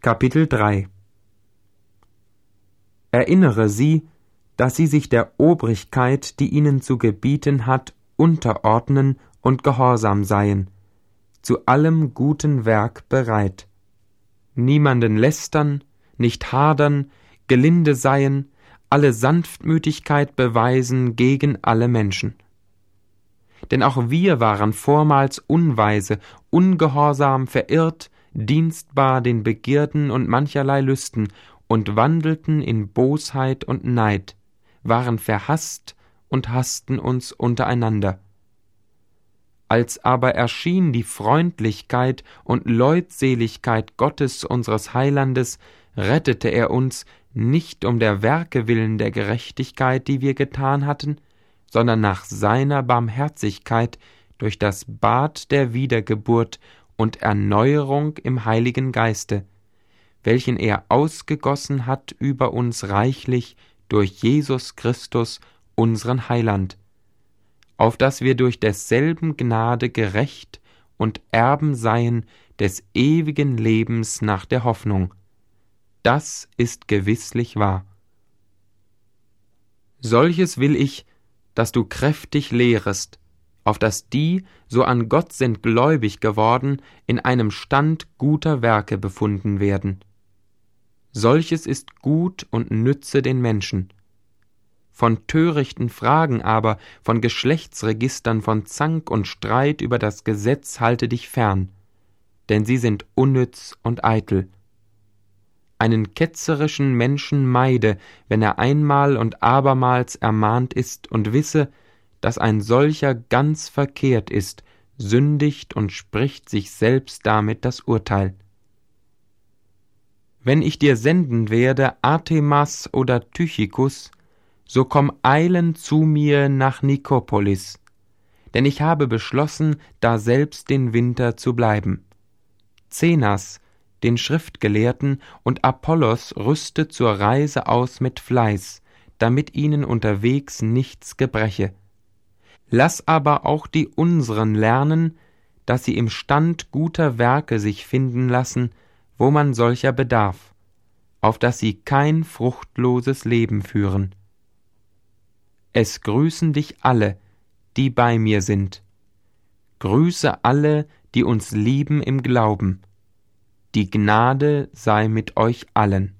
Kapitel 3 Erinnere sie, dass sie sich der Obrigkeit, die ihnen zu gebieten hat, unterordnen und gehorsam seien, zu allem guten Werk bereit. Niemanden lästern, nicht hadern, gelinde seien, alle Sanftmütigkeit beweisen gegen alle Menschen. Denn auch wir waren vormals unweise, ungehorsam, verirrt, dienstbar den Begierden und mancherlei Lüsten und wandelten in Bosheit und Neid, waren verhasst und hassten uns untereinander. Als aber erschien die Freundlichkeit und Leutseligkeit Gottes unseres Heilandes, rettete er uns nicht um der Werke willen der Gerechtigkeit, die wir getan hatten, sondern nach seiner Barmherzigkeit durch das Bad der Wiedergeburt und Erneuerung im Heiligen Geiste, welchen er ausgegossen hat über uns reichlich durch Jesus Christus, unseren Heiland, auf dass wir durch desselben Gnade gerecht und Erben seien des ewigen Lebens nach der Hoffnung. Das ist gewisslich wahr. Solches will ich, dass du kräftig lehrest, auf dass die, so an Gott sind gläubig geworden, in einem Stand guter Werke befunden werden. Solches ist gut und nütze den Menschen. Von törichten Fragen aber, von Geschlechtsregistern, von Zank und Streit über das Gesetz halte dich fern, denn sie sind unnütz und eitel. Einen ketzerischen Menschen meide, wenn er einmal und abermals ermahnt ist und wisse, dass ein solcher ganz verkehrt ist, sündigt und spricht sich selbst damit das Urteil. Wenn ich dir senden werde Artemas oder Tychikus, so komm eilend zu mir nach Nikopolis, denn ich habe beschlossen, daselbst den Winter zu bleiben. Zenas, den Schriftgelehrten, und Apollos rüstet zur Reise aus mit Fleiß, damit ihnen unterwegs nichts gebreche. Lass aber auch die unseren lernen, dass sie im Stand guter Werke sich finden lassen, wo man solcher bedarf, auf dass sie kein fruchtloses Leben führen. Es grüßen dich alle, die bei mir sind. Grüße alle, die uns lieben im Glauben. Die Gnade sei mit euch allen.